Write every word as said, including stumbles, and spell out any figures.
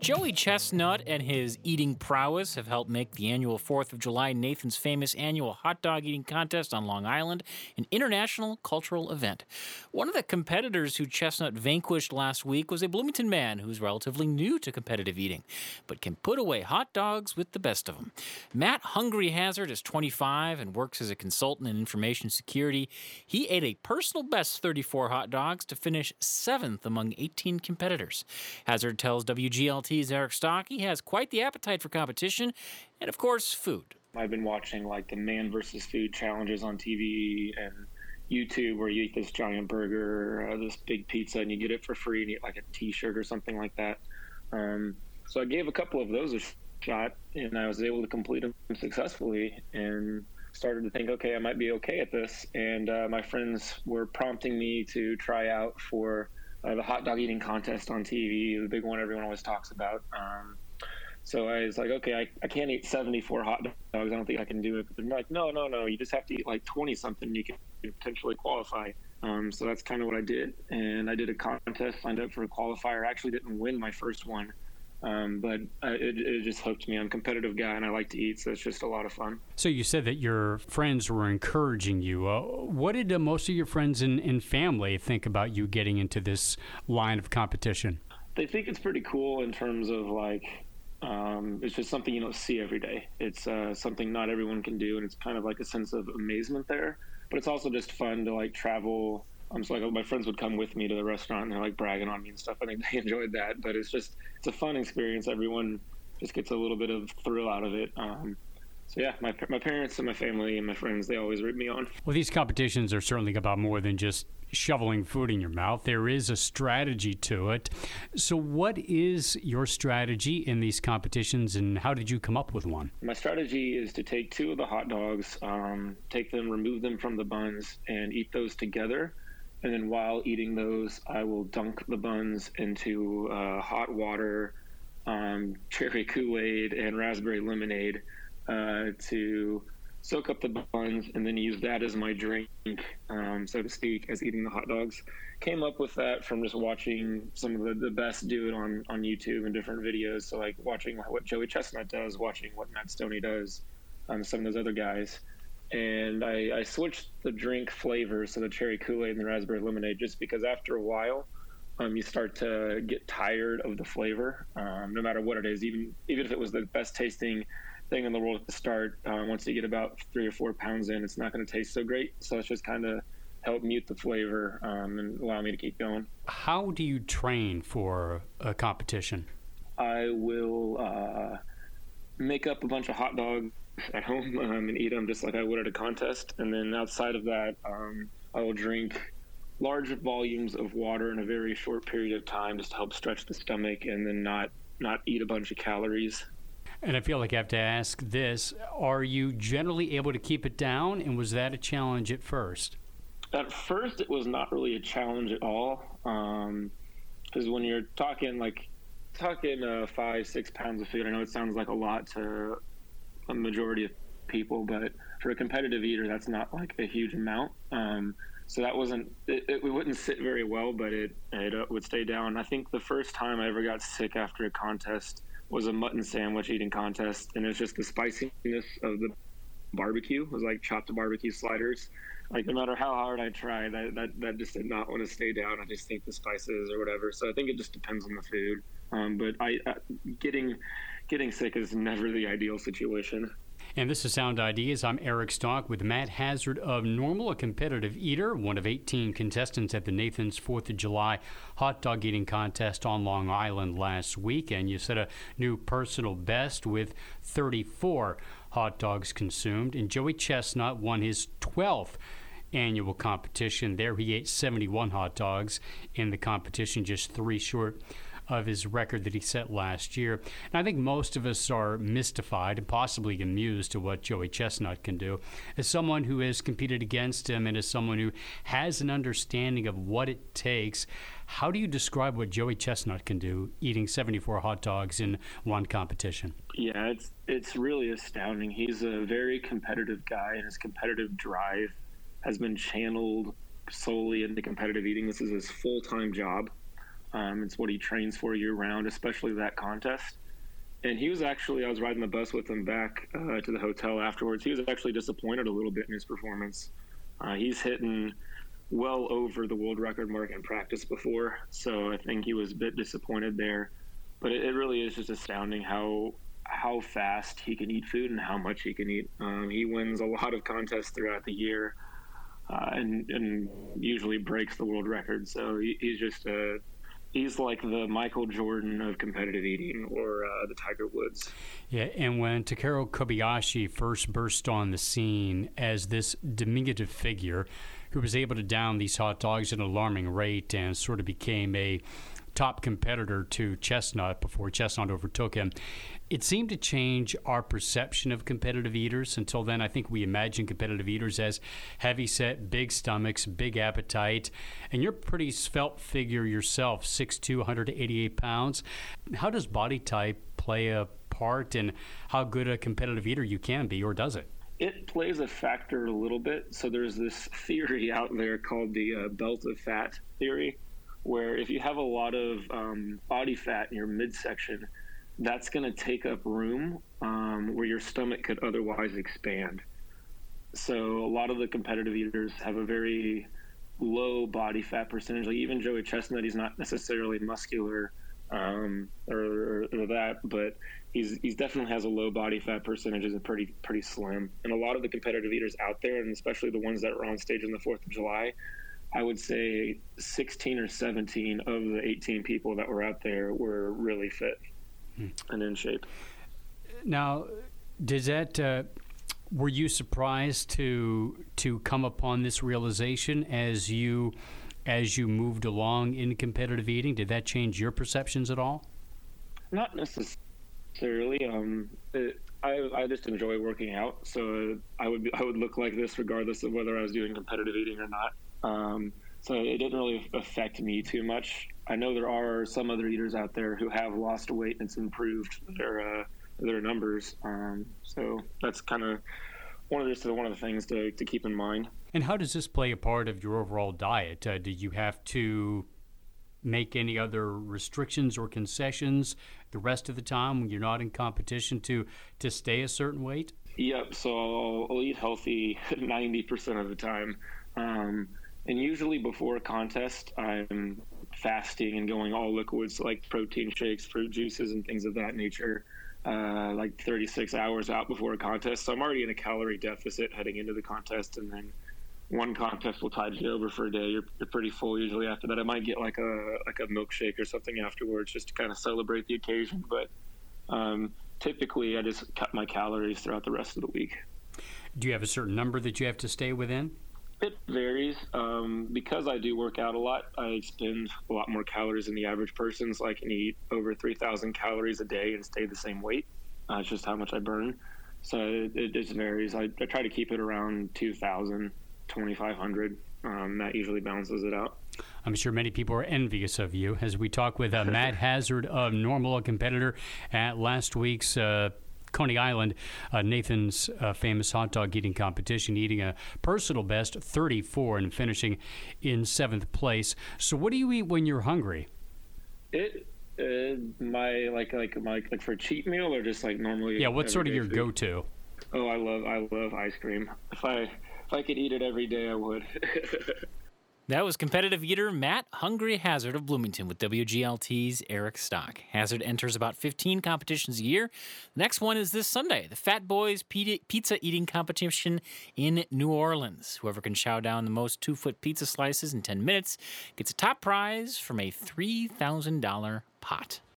Joey Chestnut and his eating prowess have helped make the annual fourth of July Nathan's Famous annual hot dog eating contest on Long Island an international cultural event. One of the competitors who Chestnut vanquished last week was a Bloomington man who's relatively new to competitive eating, but can put away hot dogs with the best of them. Matt Hungry Hazard is twenty-five and works as a consultant in information security. He ate a personal best thirty-four hot dogs to finish seventh among eighteen competitors. Hazard tells W G L T's Eric Stock he has quite the appetite for competition and, of course, food. I've been watching like the Man versus Food challenges on T V and YouTube where you eat this giant burger, uh, this big pizza, and you get it for free and you get like a t-shirt or something like that. Um, so I gave a couple of those a shot and I was able to complete them successfully and started to think, okay, I might be okay at this. And uh, my friends were prompting me to try out for Uh, the hot dog eating contest on T V, the big one everyone always talks about. Um, so I was like, okay, I, I can't eat seventy-four hot dogs. I don't think I can do it. But they're like, no, no, no. You just have to eat like twenty something. You can potentially qualify. Um, so that's kind of what I did. And I did a contest, signed up for a qualifier. I actually didn't win my first one. Um, but uh, it, it just hooked me. I'm a competitive guy and I like to eat, so it's just a lot of fun. So you said that your friends were encouraging you. Uh, what did uh, most of your friends and, and family think about you getting into this line of competition? They think it's pretty cool in terms of like, um, it's just something you don't see every day. It's uh, something not everyone can do, and it's kind of like a sense of amazement there. But it's also just fun to like travel. Um, so like my friends would come with me to the restaurant and they're like bragging on me and stuff. I think they enjoyed that, but it's just, it's a fun experience. Everyone just gets a little bit of thrill out of it. Um, so yeah, my my parents and my family and my friends, they always root me on. Well, these competitions are certainly about more than just shoveling food in your mouth. There is a strategy to it. So what is your strategy in these competitions and how did you come up with one? My strategy is to take two of the hot dogs, um, take them, remove them from the buns and eat those together. And then while eating those, I will dunk the buns into uh, hot water, um, cherry Kool-Aid, and raspberry lemonade uh, to soak up the buns and then use that as my drink, um, so to speak, as eating the hot dogs. Came up with that from just watching some of the, the best do it on, on YouTube and different videos. So like watching what Joey Chestnut does, watching what Matt Stoney does, um, some of those other guys. And I, I switched the drink flavors, so the cherry Kool-Aid and the raspberry lemonade, just because after a while, um, you start to get tired of the flavor, um, no matter what it is. Even even if it was the best tasting thing in the world at the start, uh, once you get about three or four pounds in, it's not going to taste so great. So it's just kind of help mute the flavor um, and allow me to keep going. How do you train for a competition? I will uh, make up a bunch of hot dogs at home um, and eat them just like I would at a contest. And then outside of that, um, I will drink large volumes of water in a very short period of time just to help stretch the stomach and then not, not eat a bunch of calories. And I feel like I have to ask this. Are you generally able to keep it down? And was that a challenge at first? At first, it was not really a challenge at all. Um, because when you're talking like talking uh, five, six pounds of food, I know it sounds like a lot to a majority of people, but for a competitive eater, that's not like a huge amount. Um, so that wasn't, it, it wouldn't sit very well, but it, it uh, would stay down. I think the first time I ever got sick after a contest was a mutton sandwich eating contest. And it's just the spiciness of the barbecue. It was like chopped barbecue sliders. Like no matter how hard I tried, that, that, that just did not want to stay down. I just think the spices or whatever. So I think it just depends on the food. Um, but I, uh, getting, Getting sick is never the ideal situation. And this is Sound Ideas. I'm Eric Stock with Matt Hazard of Normal, a competitive eater, one of eighteen contestants at the Nathan's fourth of July hot dog eating contest on Long Island last week. And you set a new personal best with thirty-four hot dogs consumed. And Joey Chestnut won his twelfth annual competition. There he ate seventy-one hot dogs in the competition, just three short of his record that he set last year. And I think most of us are mystified and possibly amused to what Joey Chestnut can do. As someone who has competed against him and as someone who has an understanding of what it takes, how do you describe what Joey Chestnut can do eating seventy-four hot dogs in one competition? Yeah, it's it's really astounding. He's a very competitive guy, and his competitive drive has been channeled solely into competitive eating. This is his full-time job. Um, it's what he trains for year round, especially that contest. And he was actually, I was riding the bus with him back uh, to the hotel afterwards. He was actually disappointed a little bit in his performance. Uh, he's hitting well over the world record mark in practice before, so I think he was a bit disappointed there. But it, it really is just astounding how how fast he can eat food and how much he can eat. Um, he wins a lot of contests throughout the year, uh, and, and usually breaks the world record. So he, he's just a He's like the Michael Jordan of competitive eating, or uh, the Tiger Woods. Yeah, and when Takeru Kobayashi first burst on the scene as this diminutive figure who was able to down these hot dogs at an alarming rate and sort of became a top competitor to Chestnut before Chestnut overtook him, it seemed to change our perception of competitive eaters. Until then, I think we imagine competitive eaters as heavy-set, big stomachs, big appetite. And you're a pretty svelte figure yourself, six foot two, one hundred eighty-eight pounds. How does body type play a part in how good a competitive eater you can be, or does it? It plays a factor a little bit. So there's this theory out there called the uh, belt of fat theory, where if you have a lot of um, body fat in your midsection, that's going to take up room um, where your stomach could otherwise expand. So a lot of the competitive eaters have a very low body fat percentage. Like even Joey Chestnut, he's not necessarily muscular um, or, or, or that, but he's he's definitely has a low body fat percentage and pretty pretty slim. And a lot of the competitive eaters out there, and especially the ones that were on stage on the fourth of July, I would say sixteen or seventeen of the eighteen people that were out there were really fit hmm. and in shape. Now, does that uh, were you surprised to to come upon this realization as you as you moved along in competitive eating? Did that change your perceptions at all? Not necessarily. Um, it, I I just enjoy working out, so I would I would look like this regardless of whether I was doing competitive eating or not. Um, so it didn't really affect me too much. I know there are some other eaters out there who have lost weight and it's improved their uh, their numbers. Um, so that's kind of one of the one of the things to, to keep in mind. And how does this play a part of your overall diet? Uh, do you have to make any other restrictions or concessions the rest of the time when you're not in competition to to stay a certain weight? Yep. So I'll, I'll eat healthy ninety percent of the time. Um, And usually before a contest, I'm fasting and going all liquids like protein shakes, fruit juices, and things of that nature, uh, like thirty-six hours out before a contest. So I'm already in a calorie deficit heading into the contest. And then one contest will tide you over for a day. You're, you're pretty full usually after that. I might get like a like a milkshake or something afterwards just to kind of celebrate the occasion. But um, typically I just cut my calories throughout the rest of the week. Do you have a certain number that you have to stay within? It varies. Um, because I do work out a lot, I expend a lot more calories than the average person, so I can eat over three thousand calories a day and stay the same weight. Uh, it's just how much I burn. So it, it just varies. I, I try to keep it around two thousand, twenty-five hundred. Um, that usually balances it out. I'm sure many people are envious of you as we talk with uh, Matt Hazard of Normal, a competitor at last week's uh, Coney Island, uh, Nathan's uh, famous hot dog eating competition, eating a personal best thirty-four and finishing in seventh place. So what do you eat when you're hungry? It uh, my like like my like for a cheat meal or just like normally. Yeah, what's sort of your food? go-to? Oh, I love I love ice cream. If I if I could eat it every day, I would. That was competitive eater Matt Hungry Hazard of Bloomington with W G L T's Eric Stock. Hazard enters about fifteen competitions a year. The next one is this Sunday, the Fat Boys Pizza Eating Competition in New Orleans. Whoever can chow down the most two-foot pizza slices in ten minutes gets a top prize from a three thousand dollars pot.